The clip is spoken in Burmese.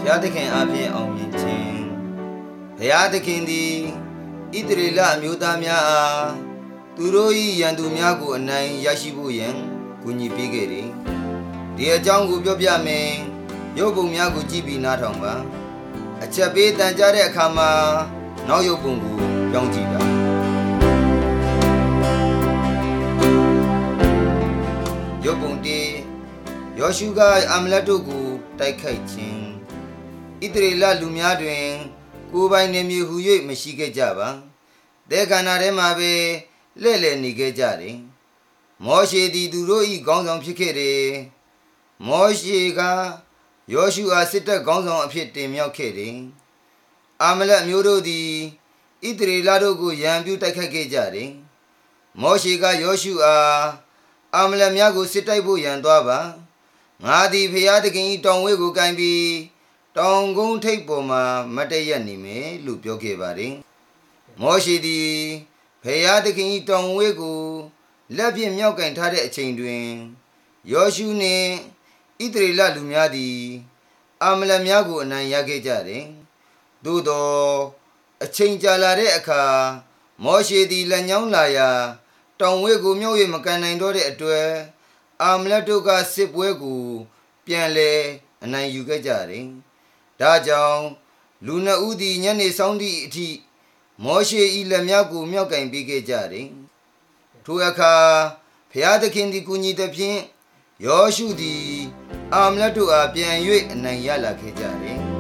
ရားသခင်အားဖြင့်အောင်မြင်ခြင်းဘုရားသခင်သည်ဣသရေလအမျိုးသားများအားသူတို့၏ရန်သူများကိုအနိုင်ရရှိဖို့ရန်ကူညီပေးခဲ့တယ်ဒီအကြောင်းကိုပြောပြမယ်ရုပ်ပုံများကိုကြည့်ပြီးနားထောင်ပါအချက်ပေးတန်ကြတဲ့အခါမှာနောက်ရုပ်ပုံကိုပြောင်းကြည့်ပါရုပ်ပုံတေယောရှုကအမလက်တို့ကိုတိုက်ခိုက်ခြင်းဣသရေလလူများတွင်ကိုယ်ပိုင်နေမြေဟူ၍မရှိခဲ့ကြပါတဲခန္ဓာထဲမှာပဲလဲ့လဲ့နေခဲ့ကြတယ်မောရှေသည်သူတို့၏ခေါင်းဆောင်ဖြစ်ခဲ့တယ်မောရှေကယောရှုအားစစ်တပ်ခေါင်းဆောင်အဖြစ်တင်မြှောက်ခဲ့တယ်အာမလက်မျိုးတို့သည်ဣသရေလတို့ကိုရန်ပြုတိုက်ခိုက်ခဲ့ကြတယ်မောရှေကယောရှုအားအာမလက်များကိုစစ်တိုက်ဖို့ရန်သွားပါငါသည်ဖျားသခင်၏တောင်ဝဲကိုကင်ပြီးတောင်ကုန်းထိပ်ပေါ်မှာမတ်တရက်နေမယ်လို့ပြောခဲ့ပါတယ်မောရှေသည်ဖျားသခင်၏တောင်ဝဲကိုလက်ဖြင့်မြောက်ကင်ထားတဲ့အချိန်တွင်ယောရှုနှင့်ဣသရေလလူများသည်အာမလက်များကိုအနိုင်ရခဲ့ကြတယ်သို့သောအချိန်ကြာလာတဲ့အခါမောရှေသည်လက်ညောင်းလာရာတောင်ဝဲကိုမြုပ်၍မကန်နိုင်တော့တဲ့အတွက်အာမလက်တို့ကစစ်ပွဲကိုပြန်လဲအနိုင်ယူခဲ့ကြတယ်ဒါကြောင့်လူနှစ်ဦးသည်ညနေဆောင်သည့်အထိမောရှေ၏လက်များကိုမြောက်ကင်ပေးခဲ့ကြတယ်ထိုအခါဖျားသခင်သည်ကူညီသဖြင့်ယောရှုသည်အာမလက်တို့အားပြန်၍အနိုင်ရလာခဲ့ကြတယ်